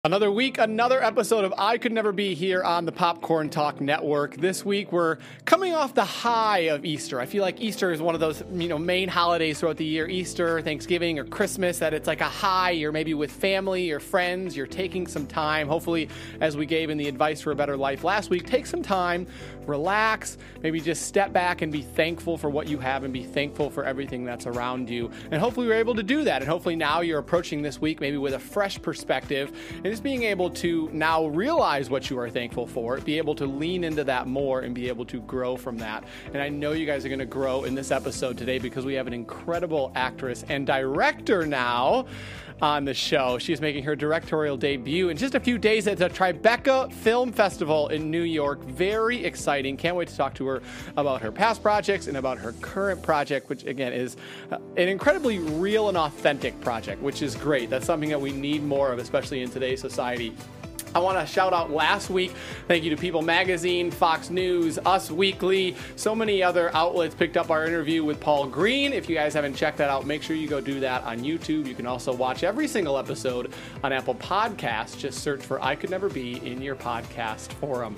Another week, another episode of I Could Never Be here on the Popcorn Talk Network. This week, we're coming off the high of Easter. I feel like Easter is one of those, main holidays throughout the year. Easter, Thanksgiving, or Christmas, that it's like a high. You're maybe with family or friends. You're taking some time. Hopefully, as we gave in the advice for a better life last week, take some time, relax, maybe just step back and be thankful for what you have and be thankful for everything that's around you. And hopefully, we're able to do that. And hopefully, now you're approaching this week maybe with a fresh perspective. And just being able to now realize what you are thankful for, be able to lean into that more and be able to grow from that. And I know you guys are going to grow in this episode today because we have an incredible actress and director now on the show. She is making her directorial debut in just a few days at the Tribeca Film Festival in New York. Very exciting. Can't wait to talk to her about her past projects and about her current project, which again is an incredibly real and authentic project, which is great. That's something that we need more of, especially in today's society. I want to shout out last week. Thank you to People Magazine, Fox News, Us Weekly. So many other outlets picked up our interview with Paul Green. If you guys haven't checked that out, make sure you go do that on YouTube. You can also watch every single episode on Apple Podcasts. Just search for I Could Never Be in your podcast forum.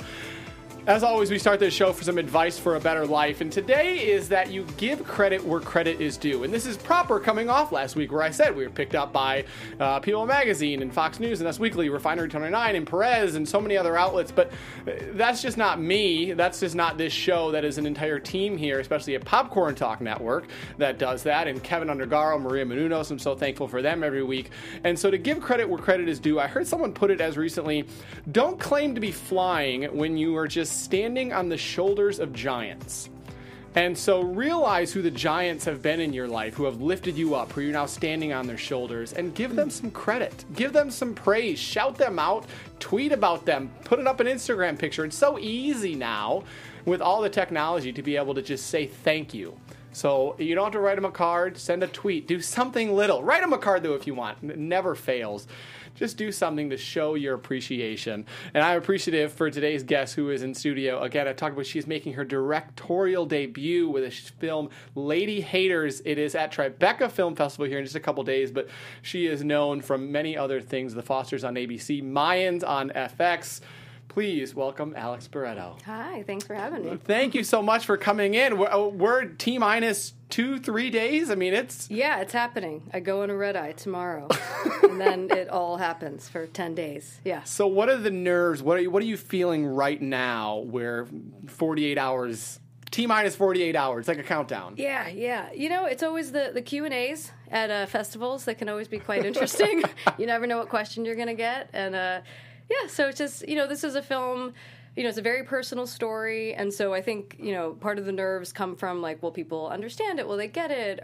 As always, we start this show for some advice for a better life, and today is that you give credit where credit is due. And this is proper coming off last week where I said we were picked up by People Magazine and Fox News and Us Weekly, Refinery 29 and Perez and so many other outlets, but that's just not me. That's just not this show. That is an entire team here, especially at Popcorn Talk Network, that does that, and Kevin Undergaro, Maria Menounos. I'm so thankful for them every week. And so to give credit where credit is due, I heard someone put it as recently, don't claim to be flying when you are just standing on the shoulders of giants. And so realize who the giants have been in your life, who have lifted you up, who you're now standing on their shoulders, and give them some credit. Give them some praise. Shout them out. Tweet about them. Put it up an Instagram picture. It's so easy now with all the technology to be able to just say thank you. So you don't have to write them a card. Send a tweet. Do something little. Write them a card, though, if you want. It never fails. Just do something to show your appreciation. And I'm appreciative for today's guest who is in studio. Again, I talked about she's making her directorial debut with a film, Lady Haters. It is at Tribeca Film Festival here in just a couple days, but she is known from many other things. The Fosters on ABC, Mayans on FX. Please welcome Alex Barreto. Hi, thanks for having me. Thank you so much for coming in. We're T-minus 2-3 days. I mean, it's... Yeah, it's happening. I go on a red eye tomorrow, and then it all happens for 10 days. Yeah. So what are the nerves? What are you feeling right now where 48 hours... T-minus 48 hours, like a countdown. Yeah. It's always the Q&As at festivals that can always be quite interesting. You never know what question you're going to get. And, so it's just, this is a film, it's a very personal story. And so I think, part of the nerves come from, like, will people understand it? Will they get it?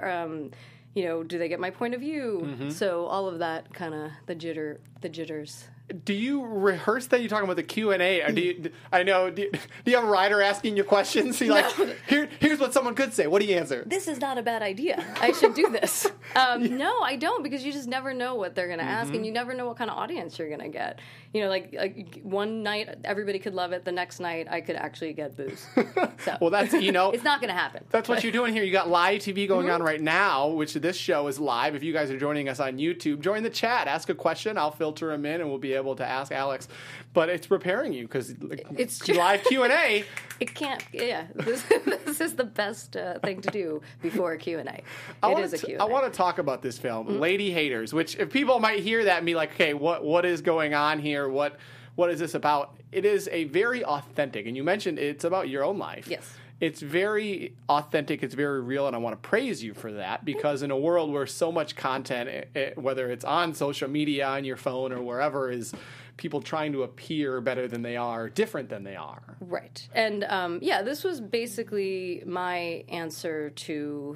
Do they get my point of view? Mm-hmm. So all of that kind of, the jitters. Do you rehearse that? You're talking about the Q&A. Or do you have a writer asking you questions? You're like, here's what someone could say. What do you answer? This is not a bad idea. I should do this. No, I don't, because you just never know what they're going to ask, and you never know what kind of audience you're going to get. Like one night everybody could love it. The next night I could actually get booze. So. Well, that's, it's not going to happen. That's what you're doing here. You got live TV going on right now, which this show is live. If you guys are joining us on YouTube, join the chat. Ask a question. I'll filter them in, and we'll be able to ask Alex. But it's preparing you because it's live Q&A. It can't. Yeah, this is the best thing to do before a Q&A. It is a Q&A. I want to talk about this film, Lady Haters, which if people might hear that and be like, okay, what is going on here? What is this about? It is a very authentic, and you mentioned it's about your own life. Yes. It's very authentic, it's very real, and I want to praise you for that, because in a world where so much content, whether it's on social media, on your phone, or wherever, is people trying to appear better than they are, different than they are. Right. And, this was basically my answer to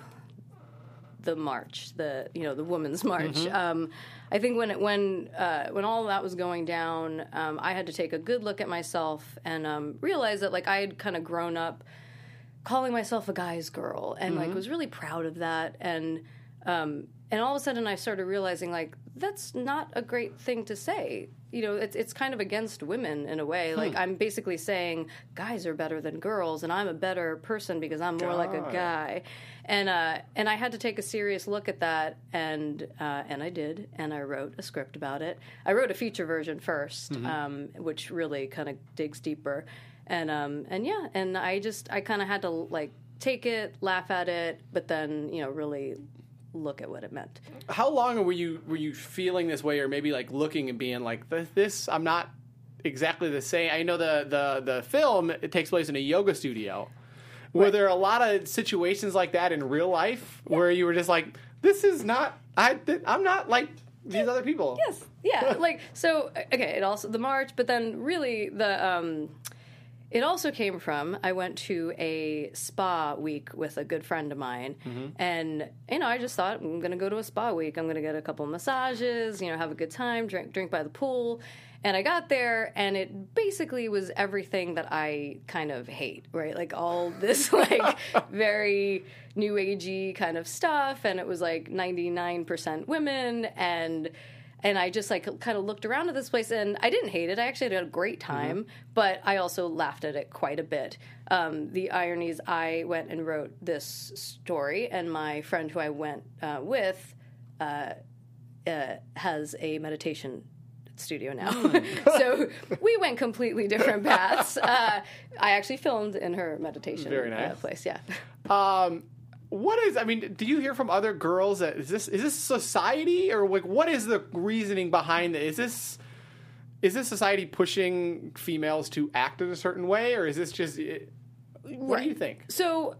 the march, the Women's March. Mm-hmm. I think when all that was going down, I had to take a good look at myself and realize that, like, I had kind of grown up calling myself a guy's girl, and like was really proud of that, and all of a sudden I started realizing, like, that's not a great thing to say. it's kind of against women in a way. Like, I'm basically saying guys are better than girls, and I'm a better person because I'm more like a guy. And I had to take a serious look at that, and I did, and I wrote a script about it. I wrote a feature version first, which really kind of digs deeper. And I kind of had to, like, take it, laugh at it, but then, really look at what it meant. How long were you feeling this way, or maybe like looking and being like, this I'm not exactly the same? I know the film, it takes place in a yoga studio. Were there a lot of situations like that in real life where you were just like, this is not, I'm not like these other people? Yes. Yeah. Like, so, okay, it also, the march, but then really it also came from, I went to a spa week with a good friend of mine, and, I just thought, I'm going to go to a spa week. I'm going to get a couple massages, have a good time, drink by the pool. And I got there, and it basically was everything that I kind of hate, right? Like, all this, like, very new agey kind of stuff, and it was, like, 99% women, and I just, like, kind of looked around at this place, and I didn't hate it. I actually had a great time, but I also laughed at it quite a bit. The irony is I went and wrote this story, and my friend who I went with has a meditation studio now. So we went completely different paths. I actually filmed in her meditation Very nice. Place, yeah. Do you hear from other girls that is this society, or like what is the reasoning behind it? Is this society pushing females to act in a certain way, or is this just what do you think? So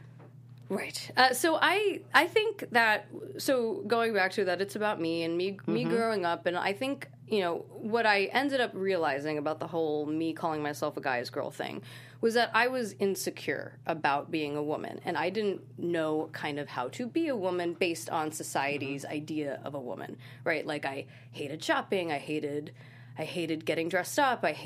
so I think that, so going back to that, it's about me growing up, and I think, what I ended up realizing about the whole me calling myself a guy's girl thing was that I was insecure about being a woman, and I didn't know kind of how to be a woman based on society's idea of a woman, right? Like, I hated shopping, I hated getting dressed up. I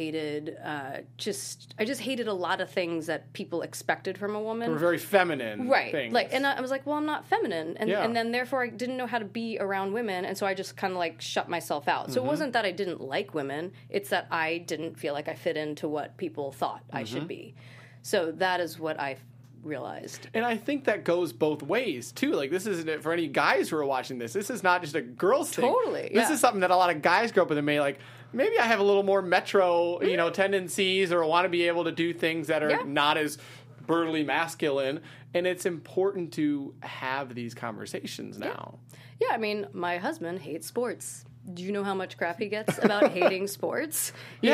just hated a lot of things that people expected from a woman. They were very feminine, right? things. Like, and I was like, well, I'm not feminine, and then therefore I didn't know how to be around women, and so I just kind of like shut myself out. So it wasn't that I didn't like women; it's that I didn't feel like I fit into what people thought I should be. So that is what I realized. And I think that goes both ways too. Like, this isn't for any guys who are watching this. This is not just a girls thing. Totally. This is something that a lot of guys grow up with and may like, maybe I have a little more metro, tendencies, or want to be able to do things that are not as burly masculine. And it's important to have these conversations now. Yeah, I mean, my husband hates sports. Do you know how much crap he gets about hating sports?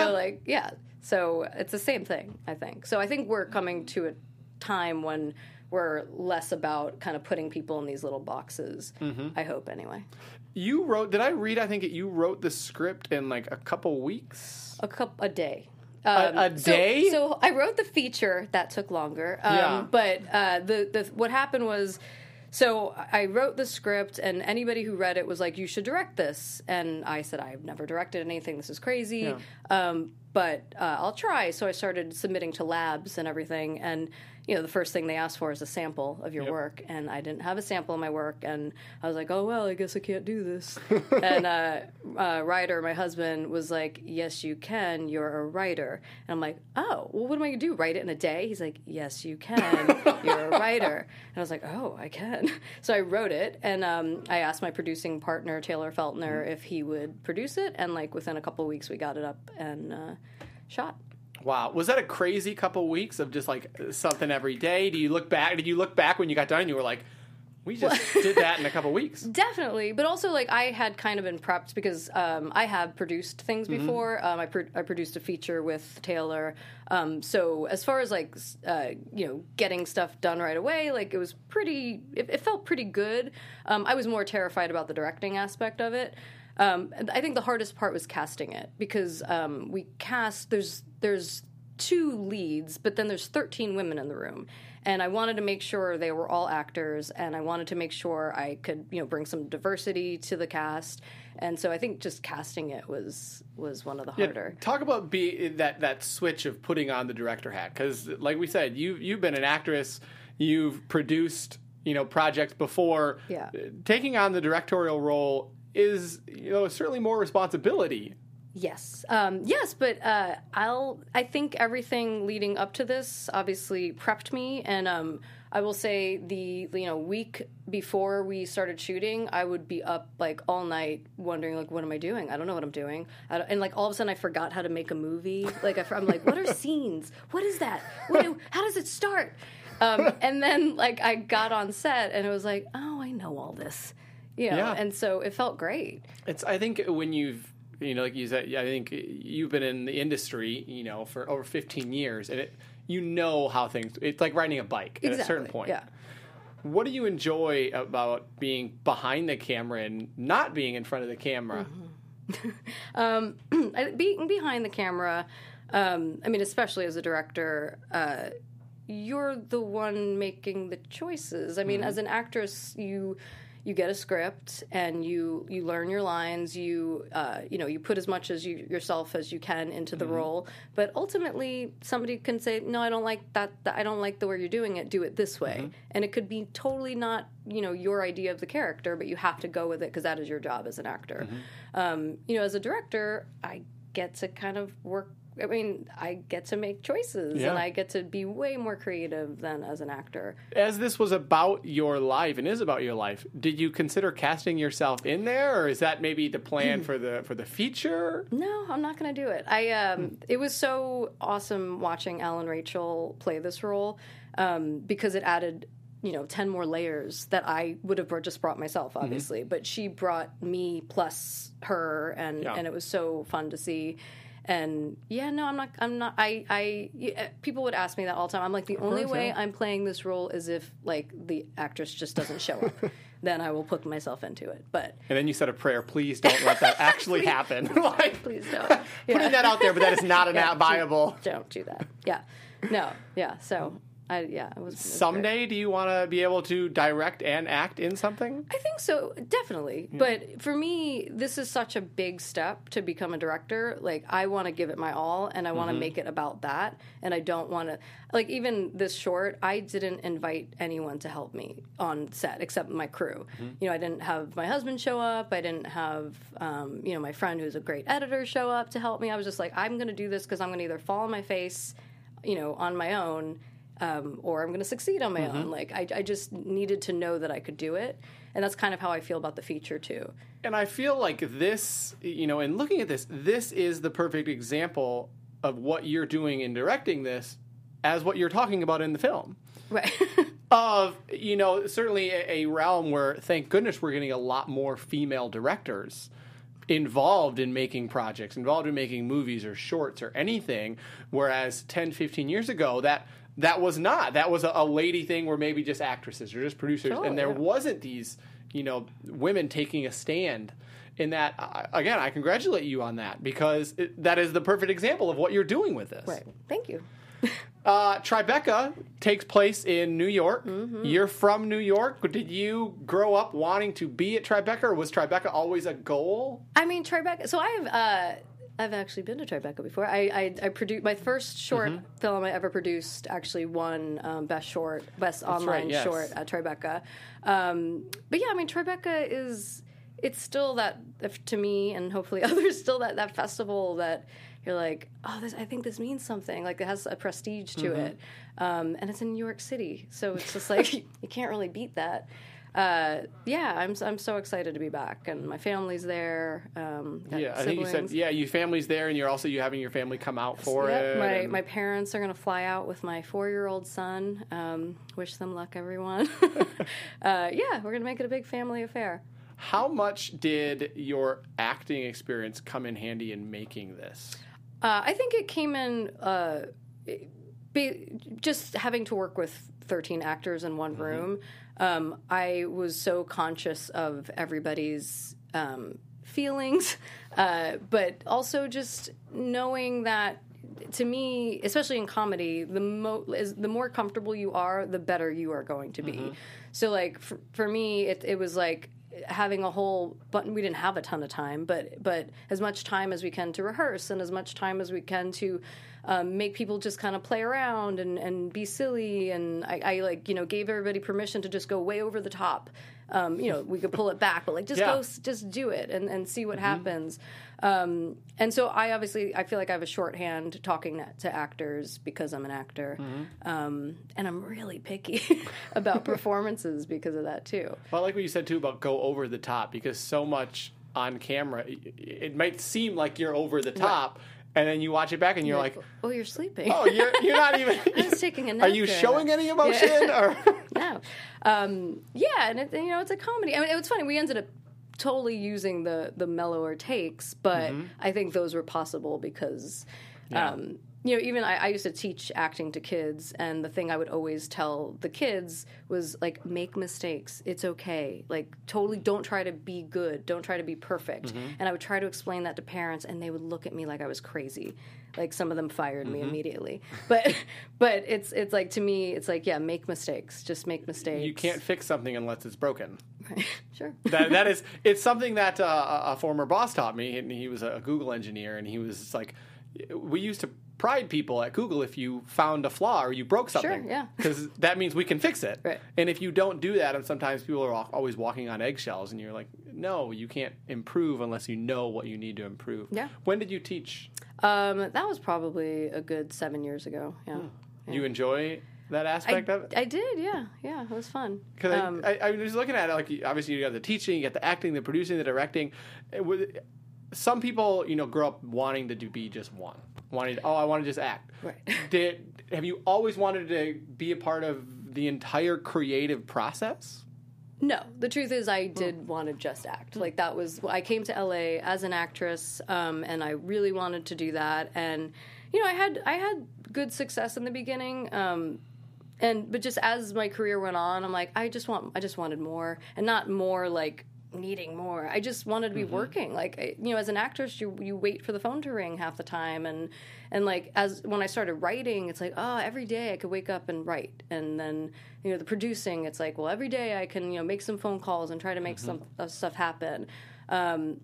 So it's the same thing, I think. So I think we're coming to a time when we're less about kind of putting people in these little boxes. I hope, anyway. You wrote, I think you wrote the script in like a couple weeks? A day. A day? So I wrote the feature. That took longer. But what happened was, so I wrote the script, and anybody who read it was like, you should direct this. And I said, I've never directed anything. This is crazy. But I'll try. So I started submitting to labs and everything. And, the first thing they asked for is a sample of your work. And I didn't have a sample of my work. And I was like, oh, well, I guess I can't do this. And Ryder, my husband, was like, yes, you can. You're a writer. And I'm like, oh, well, what am I going to do? Write it in a day? He's like, yes, you can. You're a writer. And I was like, oh, I can. So I wrote it. And I asked my producing partner, Taylor Feltner, if he would produce it. And like within a couple of weeks, we got it up and shot. Wow. Was that a crazy couple weeks of just like something every day? Did you look back when you got done and you were like, we just did that in a couple weeks? Definitely. But also, like, I had kind of been prepped because I have produced things before. I produced a feature with Taylor. So as far as, like, getting stuff done right away, like, it felt pretty good. I was more terrified about the directing aspect of it. I think the hardest part was casting it because we cast, there's 2 leads, but then there's 13 women in the room. And I wanted to make sure they were all actors, and I wanted to make sure I could, bring some diversity to the cast. And so I think just casting it was one of the harder. Talk about that switch of putting on the director hat, because like we said, you've been an actress, you've produced, projects before. Yeah. Taking on the directorial role is, certainly more responsibility. Yes. Yes, but I think everything leading up to this obviously prepped me, and I will say the week before we started shooting, I would be up like all night wondering like, what am I doing? I don't know what I'm doing, and like all of a sudden I forgot how to make a movie. Like I'm like, what are scenes? What is that? How does it start? And then like I got on set and it was like, oh, I know all this, Yeah. and so it felt great. I think when you've, like you said, I think you've been in the industry, for over 15 years, and how things, it's like riding a bike at a certain point. Yeah. What do you enjoy about being behind the camera and not being in front of the camera? Being behind the camera, especially as a director, you're the one making the choices. I mean, as an actress, you get a script and you learn your lines. You put as much as yourself as you can into the role. But ultimately, somebody can say, "No, I don't like that. I don't like the way you're doing it. Do it this way." And it could be totally not your idea of the character, but you have to go with it because that is your job as an actor. As a director, I get to kind of work. I mean, I get to make choices, and I get to be way more creative than as an actor. As this was about your life and is about your life, did you consider casting yourself in there, or is that maybe the plan for the feature? No, I'm not going to do it. It was so awesome watching Alan Rachel play this role because it added 10 more layers that I would have just brought myself, obviously. But she brought me plus her, and it was so fun to see. And I'm not. People would ask me that all the time. I'm like, the only way I'm playing this role is if like the actress just doesn't show up. Then I will put myself into it. But and then you said a prayer. Please don't let that actually happen. Please don't. Putting that out there, but that is not viable. Don't do that. Yeah. No. Yeah. So. It was Someday, great. Do you want to be able to direct and act in something? I think so, definitely. Yeah. But for me, this is such a big step to become a director. Like, I want to give it my all, and I want to make it about that. And I don't want to, like, even this short, I didn't invite anyone to help me on set except my crew. I didn't have my husband show up. I didn't have, my friend who's a great editor show up to help me. I was just like, I'm going to do this because I'm going to either fall on my face, on my own. Or I'm going to succeed on my own. Like, I just needed to know that I could do it. And that's kind of how I feel about the feature, too. And I feel like this, in looking at this is the perfect example of what you're doing in directing this as what you're talking about in the film. Right. Of, certainly a realm where, thank goodness, we're getting a lot more female directors involved in making projects, involved in making movies or shorts or anything, whereas 10, 15 years ago, that was not. That was a lady thing where maybe just actresses or just producers, and there wasn't these, women taking a stand in that. Again, I congratulate you on that because that is the perfect example of what you're doing with this. Right. Thank you. Tribeca takes place in New York. You're from New York. Did you grow up wanting to be at Tribeca, or was Tribeca always a goal? I mean, Tribeca. So I've actually been to Tribeca before. I produced my first short film I ever produced. Actually, won best online short at Tribeca. But yeah, I mean, Tribeca it's still that, to me, and hopefully others, still that festival that you're like, oh, I think this means something. Like, it has a prestige to it, and it's in New York City, so it's just like you can't really beat that. I'm so excited to be back, and my family's there. I think you said your family's there, and you having your family come out for it. My parents are going to fly out with my 4-year-old son. Wish them luck, everyone. We're going to make it a big family affair. How much did your acting experience come in handy in making this? I think it came in just having to work with 13 actors in one room. I was so conscious of everybody's feelings, but also just knowing that, to me, especially in comedy, the more comfortable you are, the better you are going to be. So, like, for me, it was like having a whole button. We didn't have a ton of time, but as much time as we can to rehearse, and as much time as we can to make people just kind of play around and be silly. And I gave everybody permission to just go way over the top. We could pull it back, but like just do it and see what happens. And so I feel like I have a shorthand talking to actors because I'm an actor, and I'm really picky about performances because of that too. Well, I like what you said too about go over the top, because so much on camera, it might seem like you're over the top. Right. And then you watch it back, and you're like, "Oh, you're sleeping. Oh, you're not even. I was taking a nap. Are you showing any emotion?" Or no, and it's a comedy. I mean, it was funny. We ended up totally using the mellower takes, but I think those were possible because. Even I used to teach acting to kids, and the thing I would always tell the kids was, like, make mistakes. It's okay. Like, totally don't try to be good. Don't try to be perfect. And I would try to explain that to parents, and they would look at me like I was crazy. Like, some of them fired me immediately. But it's like, to me, it's like, yeah, make mistakes. Just make mistakes. You can't fix something unless it's broken. Right. Sure. That is, it's something that a former boss taught me, and he was a Google engineer, and he was just like, we used to pride people at Google if you found a flaw or you broke something. Sure, yeah. Because that means we can fix it. Right. And if you don't do that, and sometimes people are always walking on eggshells, and you're like, no, you can't improve unless you know what you need to improve. Yeah. When did you teach? That was probably a good 7 years ago. Yeah. You enjoy that aspect of it? I did, yeah. Yeah, it was fun. Because I was looking at it, like, obviously you got the teaching, you got the acting, the producing, the directing. Some people, grow up wanting to be just one. I want to just act. Right. Have you always wanted to be a part of the entire creative process? No. The truth is I did want to just act. Like, that was... I came to LA as an actress, and I really wanted to do that. And, I had good success in the beginning, but just as my career went on, I'm like, I just wanted more. And not more, like... needing more. I just wanted to be working. Like, as an actress, you wait for the phone to ring half the time, and like, when I started writing, it's like, every day I could wake up and write, and then the producing, it's like, well, every day I can make some phone calls and try to make some stuff happen, and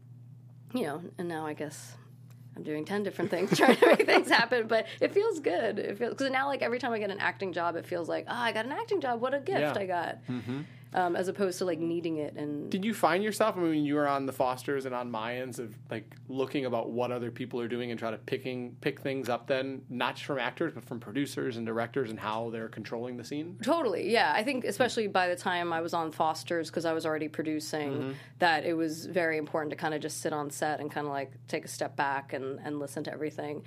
now I guess I'm doing 10 different things trying to make things happen, but it feels good. Because now, like, every time I get an acting job, it feels like, I got an acting job. What a gift I got. As opposed to, like, needing it. And did you find yourself, when you were on the Fosters and on Mayans, of, like, looking about what other people are doing and try to pick things up then, not just from actors, but from producers and directors and how they're controlling the scene? Totally, yeah. I think especially by the time I was on Fosters, because I was already producing, that it was very important to kind of just sit on set and kind of, like, take a step back and listen to everything.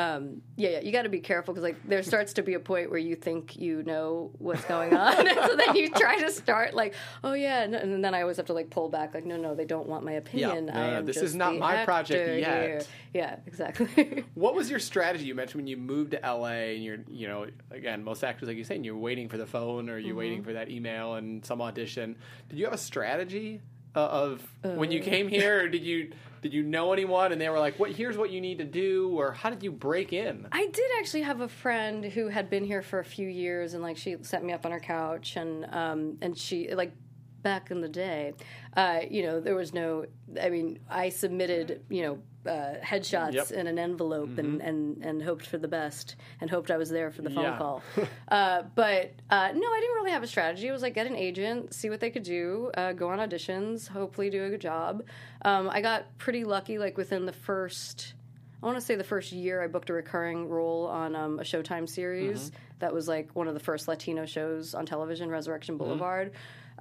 You got to be careful, because, like, there starts to be a point where you think you know what's going on, and so then you try to start like, and then I always have to, like, pull back, like, no, they don't want my opinion. This is not my project yet. Here. Yeah, exactly. What was your strategy? You mentioned when you moved to LA, and you're, again, most actors, like you're saying, you're waiting for the phone or you're waiting for that email and some audition. Did you have a strategy of when you came here, or did you know anyone and they were like, here's what you need to do, or how did you break in? I did actually have a friend who had been here for a few years, and, like, she set me up on her couch, and she, like, back in the day, there was no, I submitted, headshots in an envelope and hoped for the best and hoped I was there for the phone call. But no, I didn't really have a strategy. It was like, get an agent, see what they could do, go on auditions, hopefully do a good job. I got pretty lucky, like, within the first year, I booked a recurring role on a Showtime series that was, like, one of the first Latino shows on television, Resurrection Boulevard.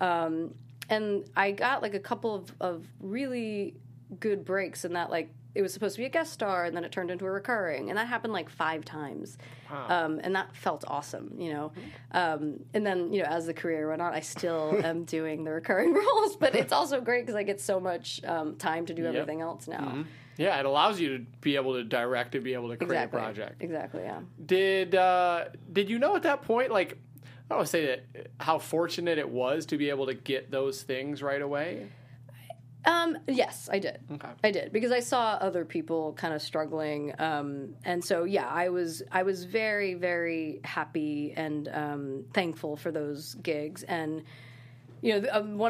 And I got, like, a couple of really good breaks in that, like, it was supposed to be a guest star, and then it turned into a recurring, and that happened, like, 5 times. Wow. And that felt awesome, and then, as the career went on, I still am doing the recurring roles, but it's also great because I get so much time to do everything else now. Yeah, it allows you to be able to direct and be able to create a project. Exactly, yeah. Did you know at that point, like, I don't want to say that how fortunate it was to be able to get those things right away? Yes, I did. Okay. I did, because I saw other people kind of struggling, and so I was very, very happy and thankful for those gigs. And one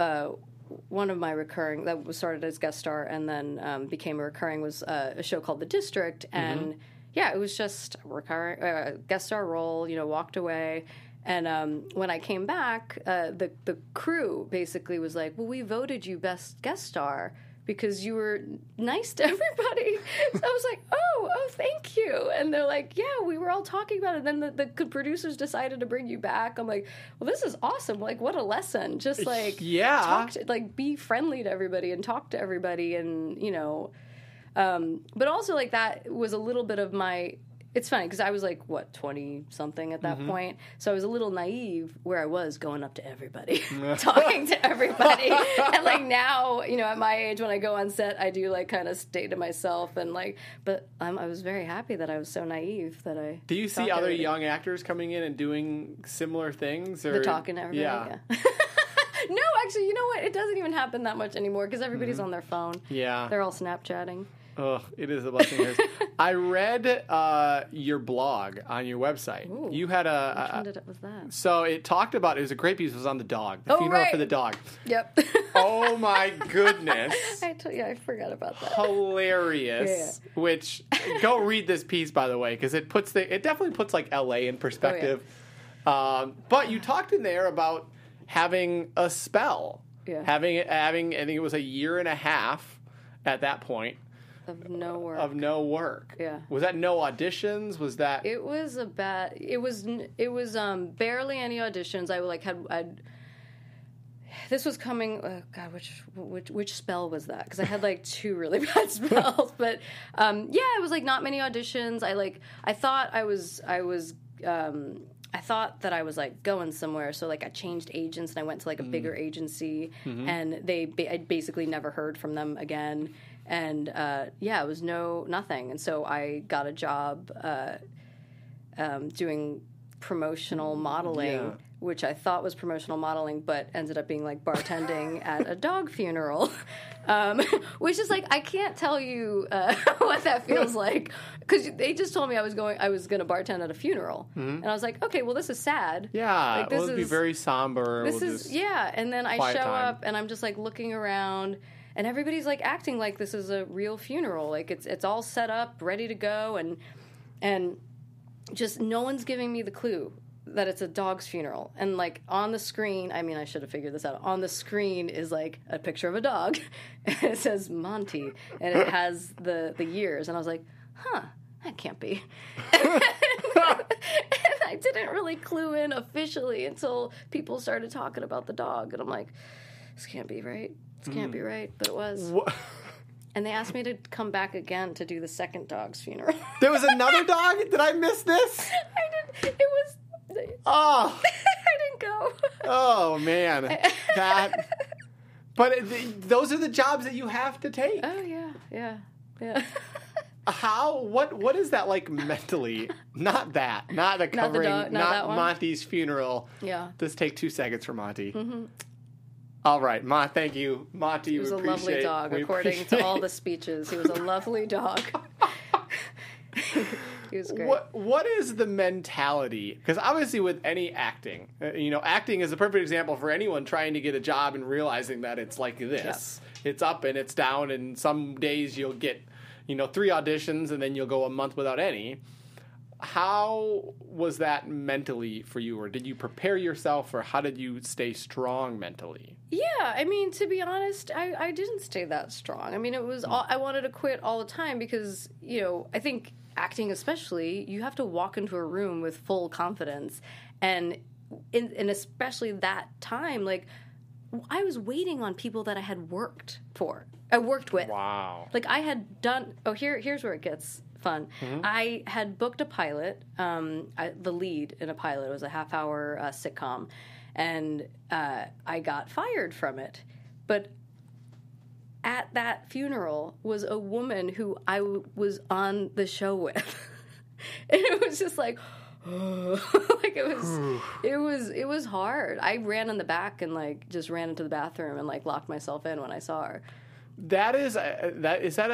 of my recurring that was started as guest star and then became a recurring was a show called The District, and it was just a recurring guest star role. Walked away, And when I came back, the crew basically was like, well, we voted you best guest star because you were nice to everybody. So I was like, oh, thank you. And they're like, yeah, we were all talking about it. And then the producers decided to bring you back. I'm like, well, this is awesome. Like, what a lesson. Just like, be friendly to everybody and talk to everybody. And, but also like that was a little bit of my... It's funny because I was like, 20-something at that point. So I was a little naive where I was going up to everybody, talking to everybody. And like now, at my age, when I go on set, I do like kind of stay to myself and like, but I was very happy that I was so naive that I... Do you see other young actors coming in and doing similar things? Or? The talking to everybody? Yeah. No, actually, you know what? It doesn't even happen that much anymore because everybody's on their phone. Yeah. They're all Snapchatting. Oh, it is a blessing. I read your blog on your website. Ooh, you had which one was that? So it talked about, it was a great piece, it was on the dog, the funeral for the dog. Yep. Oh my goodness. I forgot about that. Hilarious. Yeah. Which, go read this piece, by the way, because it definitely puts like LA in perspective. Oh, yeah. But you talked in there about having a spell. Yeah. Having, I think it was a year and a half at that point. Of no work. Yeah. Was that no auditions? Was that? It was barely any auditions. I'd this was coming. Oh God, which spell was that? Because I had like 2 really bad spells. But it was like not many auditions. I thought that I was like going somewhere, so like I changed agents and I went to like a bigger agency, and I basically never heard from them again. And it was nothing. And so I got a job doing promotional modeling, which I thought was promotional modeling, but ended up being like bartending at a dog funeral, which is like, I can't tell you what that feels like, because they just told me I was going to bartend at a funeral, and I was like, okay, well, this is sad. Yeah, like, this will be very somber. And then I show up and I'm just like looking around. And everybody's like acting like this is a real funeral, like it's all set up, ready to go, and just no one's giving me the clue that it's a dog's funeral. And like on the screen, I mean, I should have figured this out. On the screen is like a picture of a dog, and it says Monty, and it has the years. And I was like, that can't be. And I didn't really clue in officially until people started talking about the dog, and I'm like, this can't be right. This can't be right, but it was. What? And they asked me to come back again to do the second dog's funeral. There was another dog? Did I miss this? I did. It was... Oh. I didn't go. Oh, man. But those are the jobs that you have to take. Oh, yeah. How? What is that like mentally? Not the covering, not Monty's funeral. Yeah. Let's take 2 seconds for Monty. Mm-hmm. All right, Ma, thank you. Monty, he was a lovely dog, according to all the speeches. He was a lovely dog. He was great. What is the mentality? Because obviously with any acting, acting is a perfect example for anyone trying to get a job and realizing that it's like this. Yep. It's up and it's down, and some days you'll get, 3 auditions, and then you'll go a month without any. How was that mentally for you, or did you prepare yourself, or how did you stay strong mentally? Yeah, I mean, to be honest, I didn't stay that strong. I mean, it was I wanted to quit all the time because, I think acting especially, you have to walk into a room with full confidence, and especially that time, like, I was waiting on people that I had worked with. Wow. Like, I had done... Oh, here's where it gets fun. Mm-hmm. I had booked a pilot, the lead in a pilot. It was a half-hour sitcom, and I got fired from it. But at that funeral was a woman who I was on the show with. And it was just like... like it was hard. I ran in the back and like just ran into the bathroom and like locked myself in when I saw her. Is that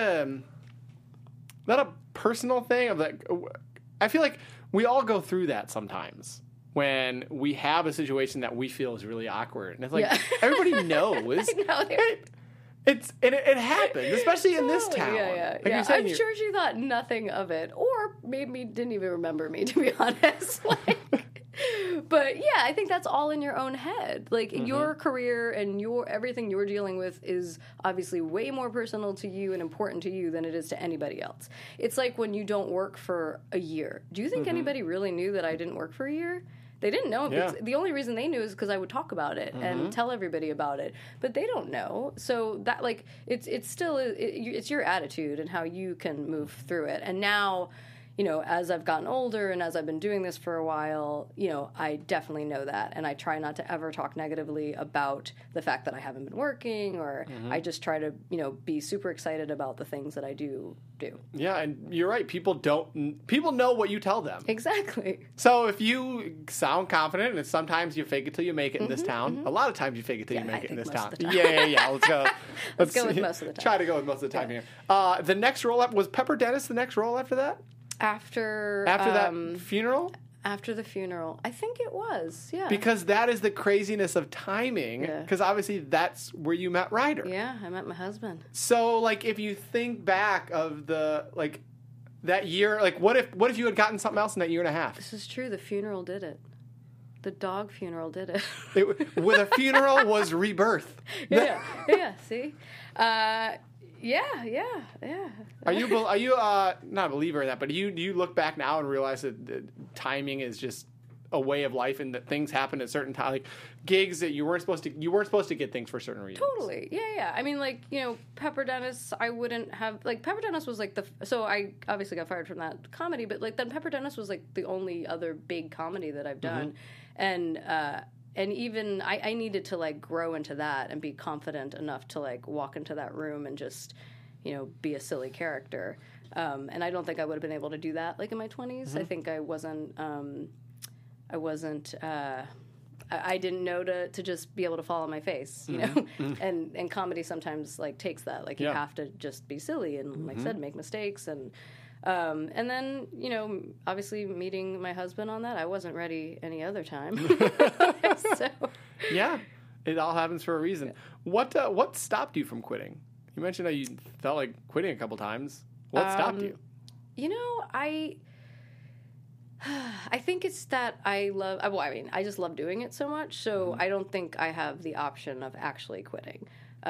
a personal thing of like? I feel like we all go through that sometimes when we have a situation that we feel is really awkward, and it's like everybody knows. I know. It happens, especially in this town. Yeah. Like I'm sure she thought nothing of it, or maybe didn't even remember me, to be honest. But But yeah, I think that's all in your own head. Like your career and everything you're dealing with is obviously way more personal to you and important to you than it is to anybody else. It's like when you don't work for a year. Do you think anybody really knew that I didn't work for a year? They didn't know. Yeah. The only reason they knew is because I would talk about it and tell everybody about it. But they don't know. So that it's still it's your attitude and how you can move through it. And now, as I've gotten older and as I've been doing this for a while, I definitely know that. And I try not to ever talk negatively about the fact that I haven't been working, or I just try to, be super excited about the things that I do. Yeah, and you're right. People know what you tell them. Exactly. So if you sound confident, and sometimes you fake it till you make it in this town. A lot of times you fake it till you make it in this town. Yeah. Let's go. Let's go with most of the time. Try to go with most of the time here. The next role was Pepper Dennis. The next role after that. After that funeral? After the funeral. I think it was, yeah. Because that is the craziness of timing. Because obviously that's where you met Ryder. Yeah, I met my husband. So, if you think back of that year, what if you had gotten something else in that year and a half? This is true. The funeral did it. The dog funeral did it. With a funeral was rebirth. Yeah, see? Yeah. Are you not a believer in that? But do you look back now and realize that timing is just a way of life, and that things happen at certain times, like gigs that you weren't supposed to get things for certain reasons. Totally, yeah. I mean, Pepper Dennis, I wouldn't have Pepper Dennis was so I obviously got fired from that comedy, but then Pepper Dennis was the only other big comedy that I've done, and even I needed to grow into that and be confident enough to walk into that room and just be a silly character. And I don't think I would have been able to do that in my 20s. I think I wasn't. I didn't know to just be able to fall on my face, know. And comedy sometimes takes that. You have to just be silly and like I said, make mistakes and then, obviously meeting my husband on that, I wasn't ready any other time. So. Yeah. It all happens for a reason. Yeah. What stopped you from quitting? You mentioned that you felt like quitting a couple times. What stopped you? I think it's that I just love doing it so much, so I don't think I have the option of actually quitting.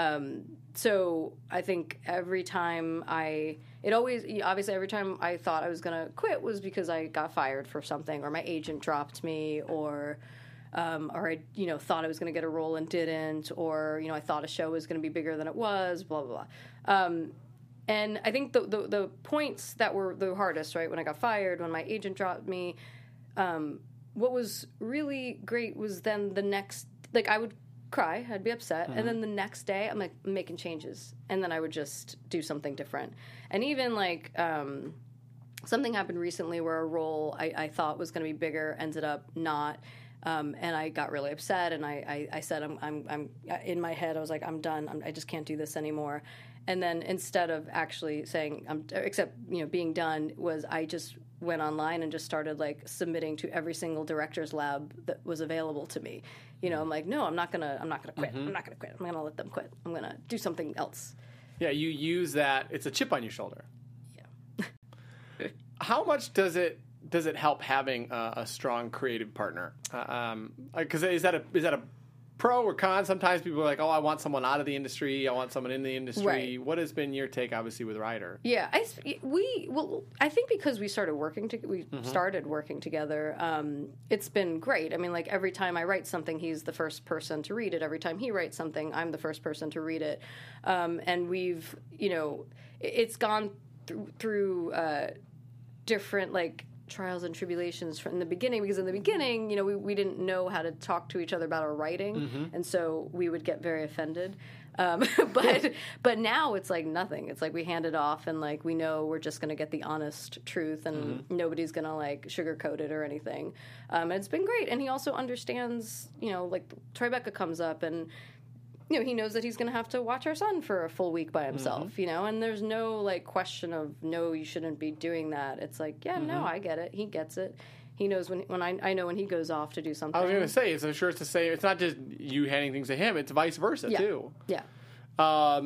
So I think every time every time I thought I was going to quit was because I got fired for something, or my agent dropped me, or I, thought I was going to get a role and didn't, or, I thought a show was going to be bigger than it was, blah, blah, blah. And I think the points that were the hardest, right, when I got fired, when my agent dropped me, what was really great was then the next, I would cry, I'd be upset, and then the next day I'm making changes, and then I would just do something different. And even something happened recently where a role I thought was going to be bigger ended up not. And I got really upset, and I said, I'm in my head, I was like, I'm done. I just can't do this anymore. And then instead of actually saying, being done, I just went online and just started submitting to every single director's lab that was available to me. I'm like, no, I'm not gonna quit. I'm not gonna quit. I'm gonna let them quit. I'm gonna do something else. Yeah, you use that. It's a chip on your shoulder. Yeah. How much does it help having a strong creative partner? Because is that a pro or con? Sometimes people are like, oh, I want someone out of the industry. I want someone in the industry. Right. What has been your take, obviously, with Ryder? Yeah, I think because we started working together, it's been great. I mean, every time I write something, he's the first person to read it. Every time he writes something, I'm the first person to read it. And we've, it's gone through different, trials and tribulations from the beginning, because in the beginning, we didn't know how to talk to each other about our writing, and so we would get very offended. But now it's nothing. It's we hand it off, and we know we're just going to get the honest truth, and nobody's going to sugarcoat it or anything. And it's been great. And he also understands, Tribeca comes up, and he knows that he's going to have to watch our son for a full week by himself, and there's no, question of, no, you shouldn't be doing that. It's no, I get it. He gets it. He knows when I know when he goes off to do something. I was going to say, it's to say, it's not just you handing things to him, it's vice versa, too. Yeah.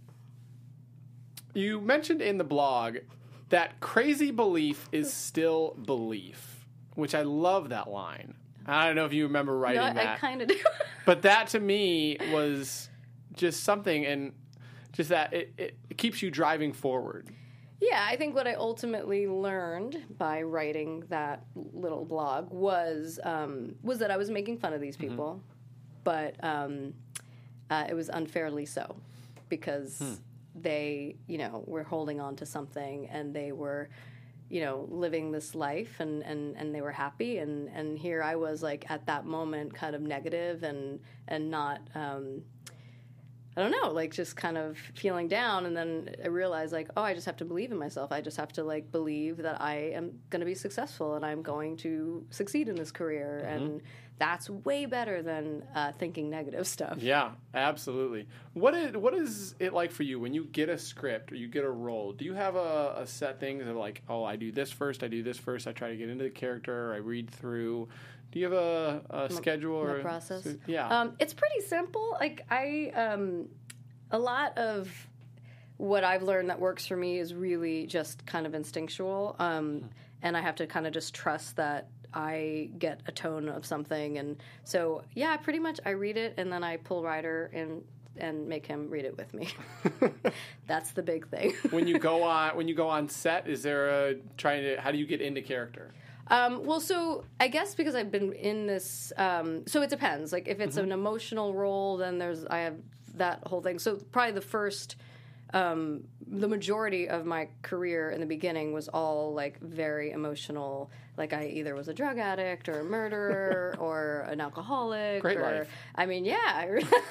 You mentioned in the blog that crazy belief is still belief, which I love that line. I don't know if you remember writing No, that. I kind of do. But that to me was just something, and just that it keeps you driving forward. Yeah, I think what I ultimately learned by writing that little blog was that I was making fun of these people, but it was unfairly so, because they, were holding on to something, and they were, living this life, and they were happy, and here I was, like, at that moment kind of negative and not, I don't know, like, just kind of feeling down, and then I realized, like, oh, I just have to believe in myself. I just have to, like, believe that I am going to be successful, and I'm going to succeed in this career, and that's way better than thinking negative stuff. Yeah, absolutely. What is it like for you when you get a script or you get a role? Do you have a set things of, like, oh, I do this first, I try to get into the character, I read through. Do you have a schedule or a process? Yeah. It's pretty simple. Like, a lot of what I've learned that works for me is really just kind of instinctual. And I have to kind of just trust that I get a tone of something. And so, yeah, pretty much I read it, and then I pull Ryder and make him read it with me. That's the big thing. When you go on set, is there how do you get into character? Well, so I guess because I've been in this, so it depends. Like, if it's an emotional role, then I have that whole thing. So probably the majority of my career in the beginning was all, like, very emotional. Like, I either was a drug addict or a murderer or an alcoholic. Great life. I mean, yeah,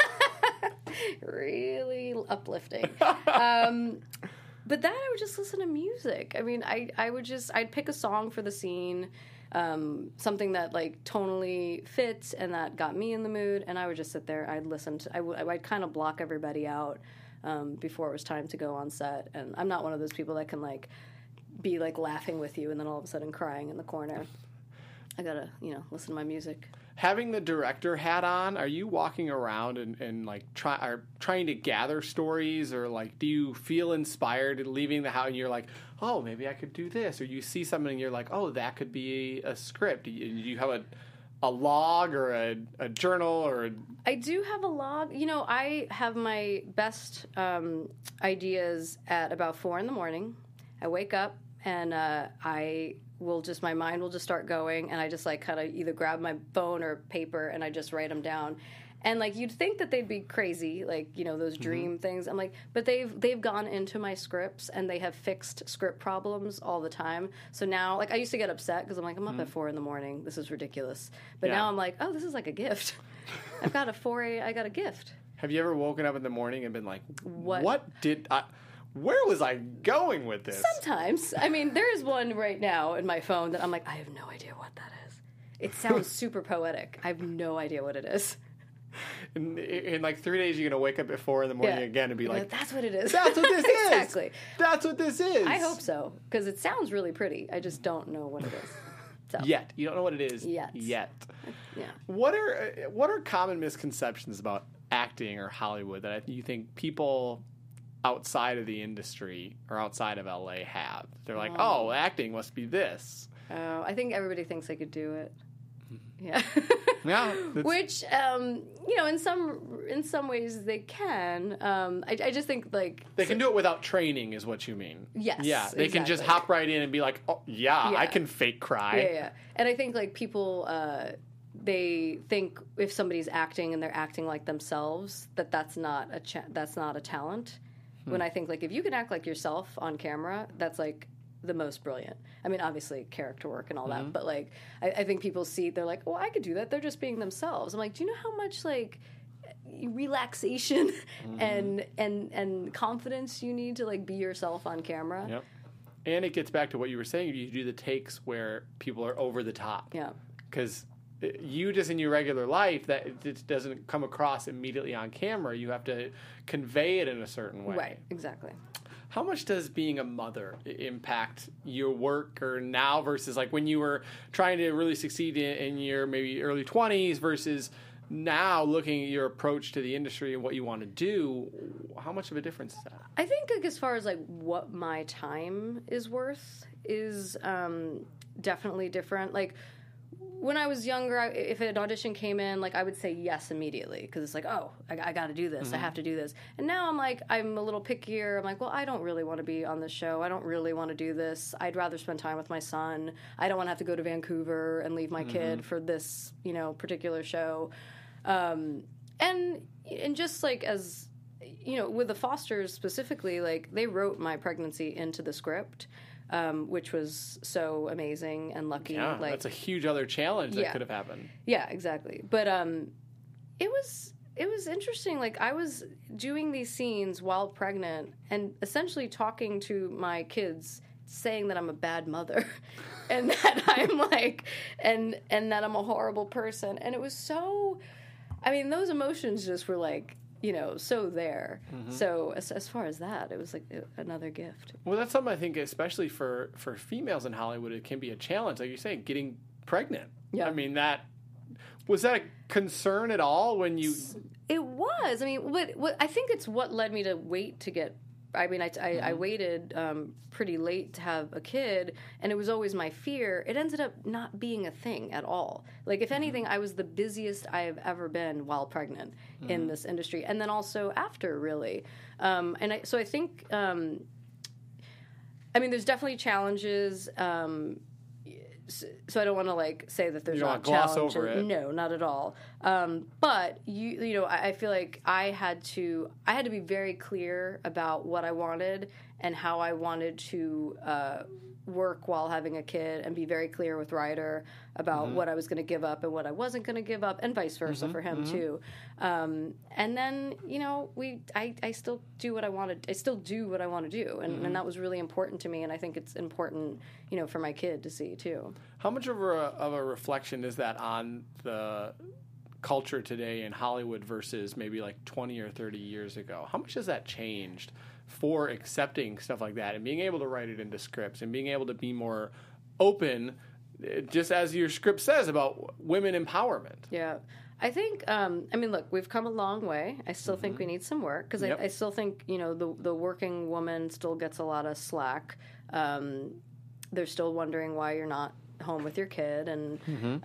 really uplifting. But then I would just listen to music. I mean, I'd pick a song for the scene, something that, like, tonally fits and that got me in the mood, and I would just sit there. I'd listen to, I'd kind of block everybody out before it was time to go on set. And I'm not one of those people that can, like, be, like, laughing with you and then all of a sudden crying in the corner. I gotta, listen to my music. Having the director hat on, are you walking around and like trying to gather stories, or, like, do you feel inspired and leaving the house and you're like, oh, maybe I could do this, or you see something and you're like, oh, that could be a script? Do you have a log or a journal or? I do have a log. I have my best ideas at about 4 a.m. I wake up and my mind will just start going, and I just, like, kind of either grab my phone or paper and I just write them down. And, like, you'd think that they'd be crazy, like, those dream things. I'm like, but they've gone into my scripts, and they have fixed script problems all the time. So now, like, I used to get upset because I'm like, I'm up at 4 a.m. This is ridiculous. But now I'm like, oh, this is like a gift. I got a gift. Have you ever woken up in the morning and been like, where was I going with this? Sometimes. I mean, there is one right now in my phone that I'm like, I have no idea what that is. It sounds super poetic. I have no idea what it is. In like 3 days, you're going to wake up at 4 a.m. again and be like, that's what it is. That's what this is. Exactly. That's what this is. I hope so, because it sounds really pretty. I just don't know what it is. So. Yet. You don't know what it is yet. Yeah. What are common misconceptions about acting or Hollywood that you think people outside of the industry or outside of LA have? They're like, oh, acting must be this. Oh, I think everybody thinks they could do it. Yeah. Yeah. Which, in some ways they can. I just think, like, they can do it without training, is what you mean. Yes. Yeah. They can just hop right in and be like, oh, yeah, I can fake cry. Yeah. And I think, like, people, they think if somebody's acting and they're acting like themselves, that's not a talent. When I think, like, if you can act like yourself on camera, that's, like, the most brilliant. I mean, obviously character work and all that, but, like, I think people they're like, oh, I could do that. They're just being themselves. I'm like, do you know how much, like, relaxation and confidence you need to, like, be yourself on camera? Yep. And it gets back to what you were saying. You do the takes where people are over the top. Yeah. Because you just in your regular life, that it doesn't come across immediately on camera. You have to convey it in a certain way. Right, exactly. How much does being a mother impact your work, or now versus, like, when you were trying to really succeed in your maybe early 20s versus now looking at your approach to the industry and what you want to do? How much of a difference is that? I think, like, as far as, like, what my time is worth is definitely different. Like, when I was younger, if an audition came in, like, I would say yes immediately because it's like, oh, I got to do this. I have to do this. And now I'm like, I'm a little pickier. I'm like, well, I don't really want to be on this show. I don't really want to do this. I'd rather spend time with my son. I don't want to have to go to Vancouver and leave my kid for this, particular show. And just like as, with the Fosters specifically, like, they wrote my pregnancy into the script. Which was so amazing and lucky. Yeah, like, that's a huge other challenge that could have happened. Yeah, exactly. But it was interesting. Like, I was doing these scenes while pregnant and essentially talking to my kids, saying that I'm a bad mother, and that I'm like, and that I'm a horrible person. And it was so. I mean, those emotions just were like, so there. So as far as that, it was like another gift. Well, that's something I think, especially for females in Hollywood, it can be a challenge. Like you're saying, getting pregnant. Yeah. I mean, was that a concern at all when you? It was. I mean, what I think it's what led me to wait to get. I mean, I waited pretty late to have a kid, and it was always my fear. It ended up not being a thing at all. Like, if anything, I was the busiest I have ever been while pregnant in this industry, and then also after, really. So I think, I mean, there's definitely challenges. So I don't want to like say that there's not gloss challenges. over it. No, not at all. But I feel like I had to be very clear about what I wanted and how I wanted to work while having a kid, and be very clear with Ryder about what I was going to give up and what I wasn't going to give up, and vice versa for him too. And then I still do what I wanted. I still do what I want to do, and that was really important to me. And I think it's important, for my kid to see too. How much of a reflection is that on the culture today in Hollywood versus maybe like 20 or 30 years ago? How much has that changed for accepting stuff like that and being able to write it into scripts and being able to be more open, just as your script says, about women empowerment? Yeah. I think, look, we've come a long way. I still think we need some work, because I still think, the working woman still gets a lot of slack. They're still wondering why you're not home with your kid. And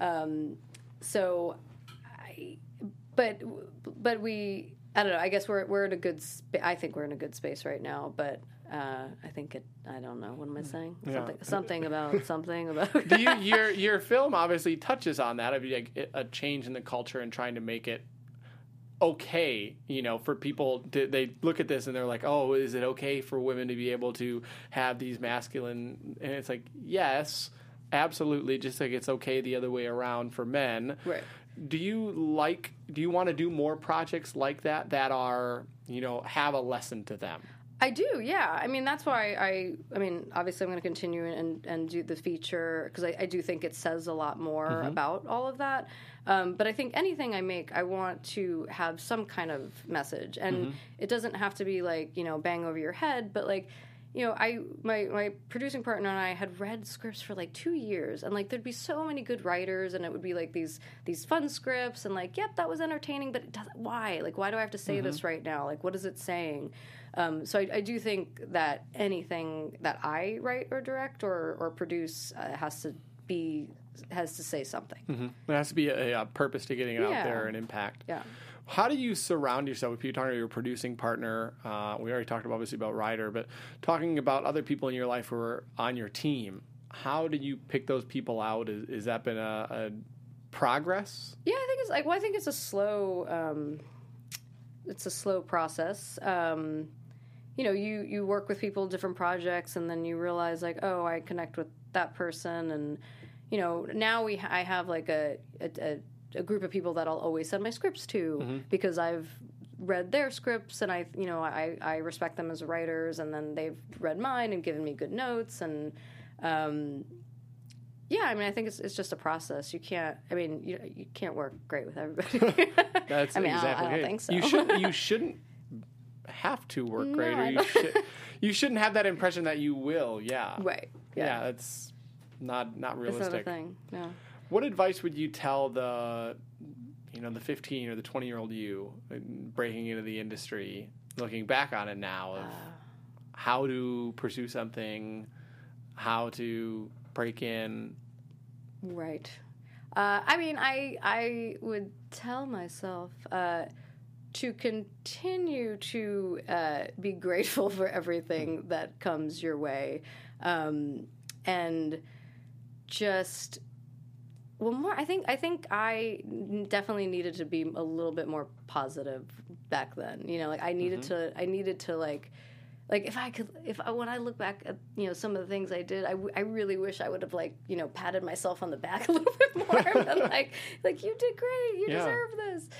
but we, I don't know, I guess we're in a good I think we're in a good space right now, but I think I don't know, what am I saying? Something about. Your film obviously touches on that, a change in the culture and trying to make it okay, for people they look at this and they're like, oh, is it okay for women to be able to have these masculine, and it's like, yes, absolutely, just like it's okay the other way around for men. Right. Do you want to do more projects like that are, have a lesson to them? I do, yeah. I mean, that's why obviously I'm going to continue and do the feature, because I do think it says a lot more about all of that. But I think anything I make, I want to have some kind of message. And it doesn't have to be like, bang over your head, but like, my producing partner and I had read scripts for like 2 years, and like there'd be so many good writers, and it would be like these fun scripts, and like, yep, that was entertaining, but it doesn't, why? Like, why do I have to say this right now? Like, what is it saying? So I do think that anything that I write or direct or produce has to say something. There has to be a purpose to getting it out there, an impact. Yeah. How do you surround yourself with people? Your producing partner. We already talked obviously about Ryder, but talking about other people in your life who are on your team. How do you pick those people out? Has that been a progress? Yeah, I think it's like, I think it's a slow. It's a slow process. You work with people, different projects, and then you realize like, oh, I connect with that person, and now I have like a group of people that I'll always send my scripts to, because I've read their scripts, and I respect them as writers, and then they've read mine and given me good notes, and I think it's just a process. You can't work great with everybody. That's exactly I don't think so. You shouldn't have to work great, or you shouldn't have that impression that you will. Yeah. Right. Yeah, that's not realistic. It's not a thing. No. What advice would you tell the 15 or the 20-year-old you breaking into the industry, looking back on it now, of how to pursue something, how to break in? Right. I mean, I would tell myself to continue to be grateful for everything that comes your way, and just more. I think I definitely needed to be a little bit more positive back then. You know, like I needed to like when I look back at, you know, some of the things I did, I really wish I would have, like, you know, patted myself on the back a little bit more and like you did great, you deserve this,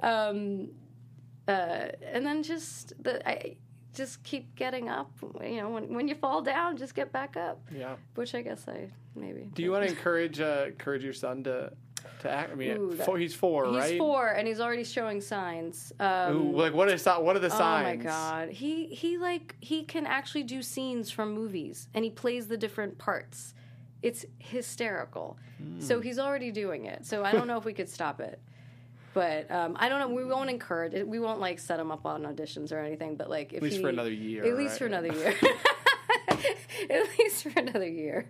and then I just keep getting up. You know, when you fall down, just get back up. Yeah, which I guess I maybe. Do you want to encourage your son to act? I mean, he's 4, right? He's 4, and he's already showing signs. Like what are the signs? Oh my god, he can actually do scenes from movies, and he plays the different parts. It's hysterical. So he's already doing it. So I don't know if we could stop it, but I don't know. We won't encourage it. We won't like set him up on auditions or anything. But like, if at least for another year. At least for another year. At least for another year.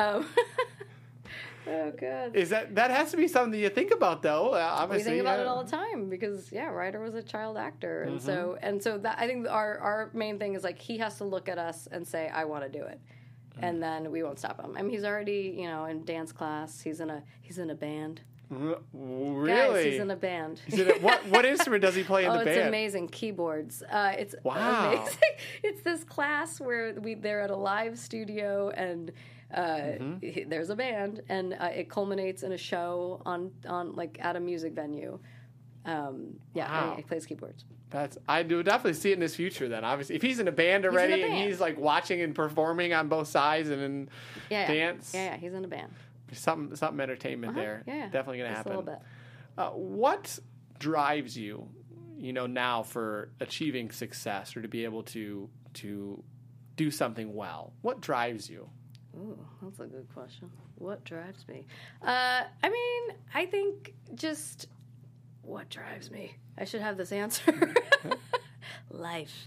Oh god! Is that has to be something you think about, though? Obviously, we think about it all the time because Ryder was a child actor, and so that I think our main thing is like he has to look at us and say, "I want to do it," and then we won't stop him. I mean, he's already in dance class. He's in a band. Really? Guys, he's in a band. What instrument does he play in the band? Oh, it's amazing. Keyboards. It's amazing. It's this class where they're at a live studio and there's a band and it culminates in a show on like at a music venue. He plays keyboards. I do definitely see it in his future then. Obviously, if he's in a band already and he's like watching and performing on both sides and in dance. Yeah, he's in a band. Something entertainment there. Yeah, definitely going to happen. A little bit. What drives you, now for achieving success or to be able to do something well? What drives you? Ooh, that's a good question. What drives me? I mean, I think just what drives me. I should have this answer. Life.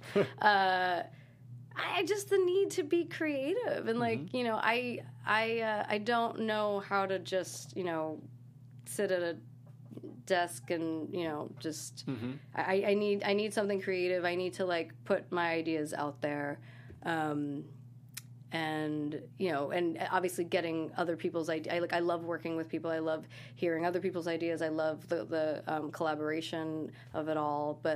I just the need to be creative and like I don't know how to just sit at a desk and just I need something creative. I need to like put my ideas out there, and and obviously getting other people's ideas. I love working with people. I love hearing other people's ideas. I love the collaboration of it all. But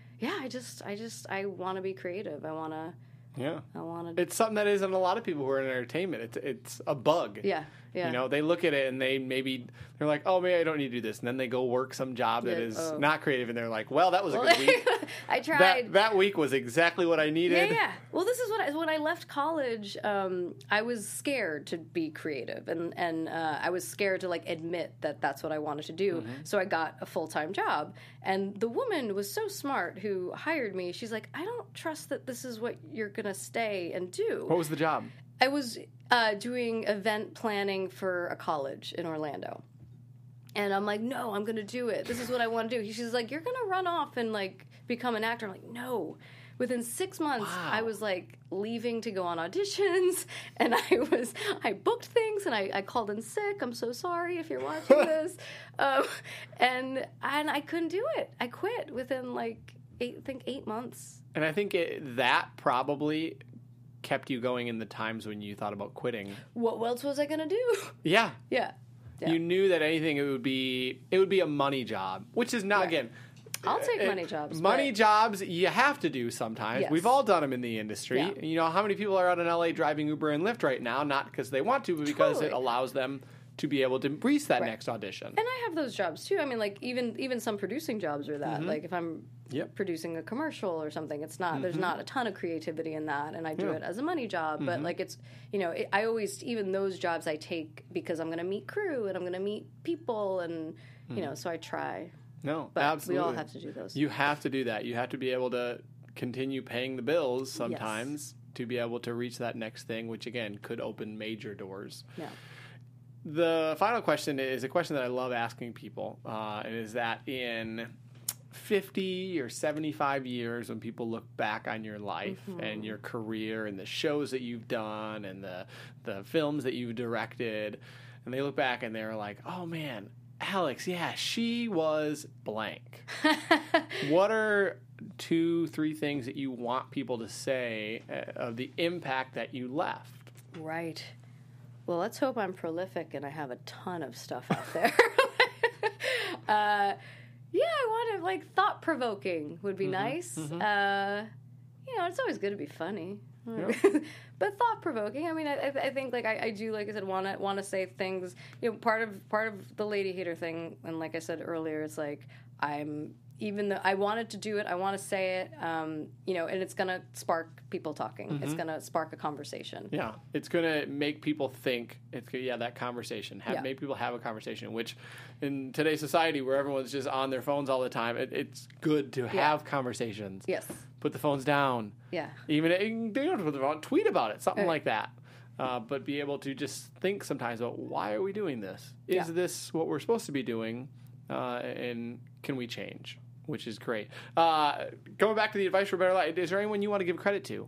I want to be creative. I want to. Yeah, it's something that isn't a lot of people who are in entertainment. It's a bug. Yeah. They look at it and they're like, oh, maybe I don't need to do this, and then they go work some job that is not creative, and they're like, well, that was a good week. I tried. That week was exactly what I needed. Yeah. Well, this is when I left college. I was scared to be creative, and I was scared to like admit that that's what I wanted to do. So I got a full-time job, and the woman was so smart who hired me. She's like, I don't trust that this is what you're gonna stay and do. What was the job? I was doing event planning for a college in Orlando. And I'm like, no, I'm going to do it. This is what I want to do. She's like, you're going to run off and like become an actor. I'm like, no. Within 6 months, I was like leaving to go on auditions, and I booked things, and I called in sick. I'm so sorry if you're watching this. And I couldn't do it. I quit within like 8 months. And I think that probably kept you going in the times when you thought about quitting. What else was I going to do? Yeah. Yeah. You knew that anything it would be a money job, which is not again. I'll take money jobs. Money jobs you have to do sometimes. Yes. We've all done them in the industry. Yeah. How many people are out in LA driving Uber and Lyft right now? Not because they want to, but because it allows them to be able to reach that next audition. And I have those jobs too. I mean, like even some producing jobs are that. Like if I'm producing a commercial or something, it's not there's not a ton of creativity in that, and I do it as a money job. But like it's I always even those jobs I take because I'm going to meet crew and I'm going to meet people and so I try. No, but absolutely. We all have to do those. You have to do that. You have to be able to continue paying the bills sometimes to be able to reach that next thing, which again could open major doors. Yeah. The final question is a question that I love asking people, and is that in 50 or 75 years, when people look back on your life and your career and the shows that you've done and the films that you've directed, and they look back and they're like, oh man, Alex, yeah, she was blank. What are 2-3 things that you want people to say of the impact that you left? Right. Well, let's hope I'm prolific and I have a ton of stuff out there. Yeah, I want to, like, thought-provoking would be nice. You know, it's always good to be funny. Yeah. But thought-provoking. I mean, I think, like, I do, like I said, want to say things. You know, part of the lady hater thing, and like I said earlier, it's like even though I wanted to do it, I want to say it, you know, and it's going to spark people talking. It's going to spark a conversation. Yeah, it's going to make people think. That conversation. Make people have a conversation, which in today's society where everyone's just on their phones all the time, it's good to have conversations. Yes. Put the phones down. Yeah. Even they don't have to put the phone, tweet about it, something like that. But be able to just think sometimes about, why are we doing this? Is this what we're supposed to be doing? And can we change? Which is great. Going back to the Advice for a Better Life, is there anyone you want to give credit to?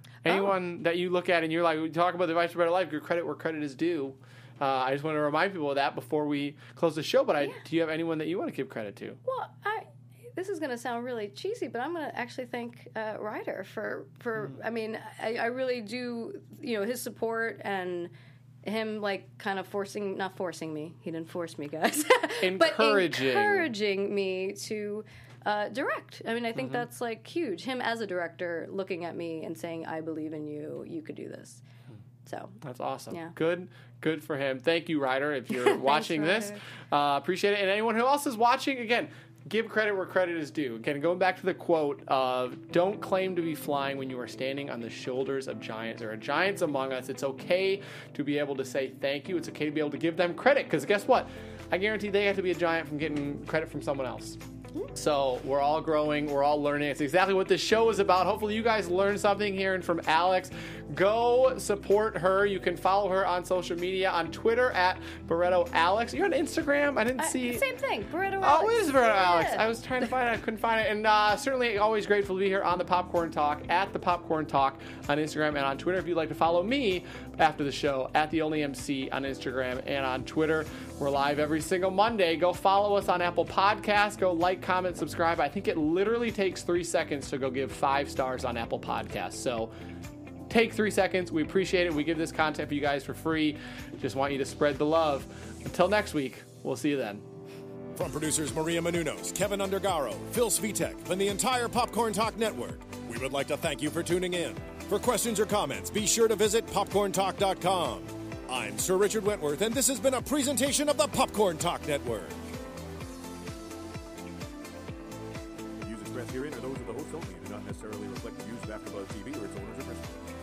Anyone that you look at and you're like, we talk about the Advice for a Better Life, give credit where credit is due. I just want to remind people of that before we close the show. But do you have anyone that you want to give credit to? Well, this is going to sound really cheesy, but I'm going to actually thank Ryder for I mean, I really do, you know, his support and him, like, kind of not forcing me. He didn't force me, guys. But encouraging me to direct. I mean, I think that's, like, huge. Him as a director looking at me and saying, I believe in you. You could do this. So that's awesome. Yeah. Good for him. Thank you, Ryder, if you're watching this. Appreciate it. And anyone who else is watching, again, give credit where credit is due. Again, going back to the quote of, don't claim to be flying when you are standing on the shoulders of giants. There are giants among us. It's okay to be able to say thank you. It's okay to be able to give them credit, because guess what? I guarantee they have to be a giant from getting credit from someone else. So we're all growing, we're all learning. It's exactly what this show is about. Hopefully you guys learned something hearing from Alex. Go support her. You can follow her on social media, on Twitter at BarrettoAlex. You're on Instagram? I didn't see. Same thing, BarrettoAlex. Oh, it is BarrettoAlex. I was trying to find it. I couldn't find it. And certainly always grateful to be here on The Popcorn Talk, at The Popcorn Talk on Instagram and on Twitter. If you'd like to follow me after the show, at The Only MC on Instagram and on Twitter. We're live every single Monday. Go follow us on Apple Podcasts. Go like, comment, subscribe. I think it literally takes 3 seconds to go give 5 stars on Apple Podcasts. So take 3 seconds. We appreciate it. We give this content for you guys for free. Just want you to spread the love. Until next week, we'll see you then. From producers Maria Menounos, Kevin Undergaro, Phil Svitek, and the entire Popcorn Talk Network, we would like to thank you for tuning in. For questions or comments, be sure to visit popcorntalk.com. I'm Sir Richard Wentworth, and this has been a presentation of the Popcorn Talk Network. The views expressed herein are those of the host only and do not necessarily reflect the views of AfterBuzz TV or its owners or principals.